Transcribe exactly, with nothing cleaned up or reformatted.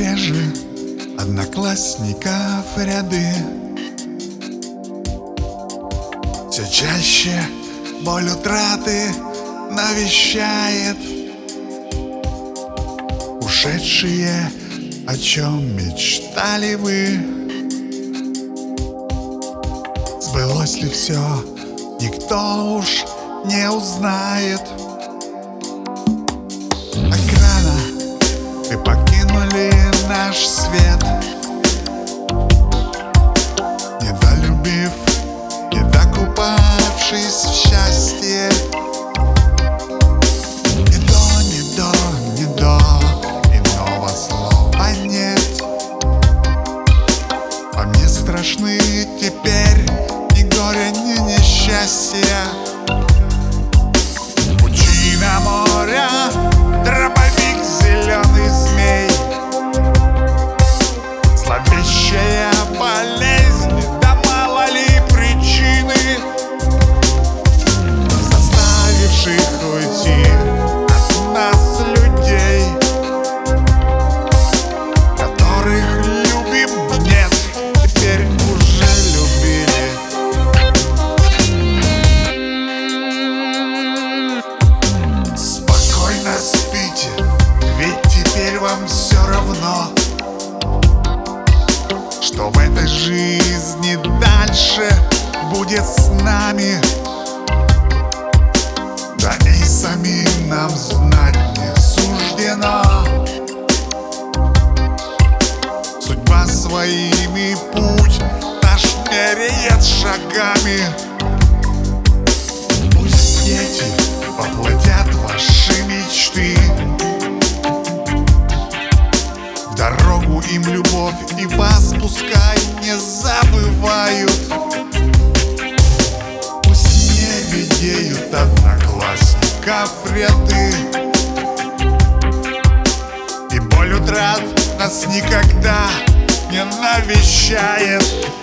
реже одноклассников ряды. Все чаще боль утраты навещает. Ушедшие, о чем мечтали вы? Сбылось ли все, никто уж не узнает. Экрана вы покинули наш свет, недолюбив, недокупавшись в счастье. Не до, не до, не до, иного слова нет. По мне страшны теперь ни горе, ни несчастья. Пучина моря, дробовик, зеленый змей, зловещая болезнь, да мало ли причины, заставивших уйти от нас людей, которых любим, нет, теперь уже любили. Спокойно спите, ведь теперь вам все равно, что в этой жизни дальше будет с нами. Да и самим нам знать не суждено. Судьба своими путь наш меряет шагами. Пусть дети воплотят ваши мечты, в дорогу им любовь и вас пускай не забывают. Пусть не ведеют одноклассников ряды, и боль утрат нас никогда не навещает.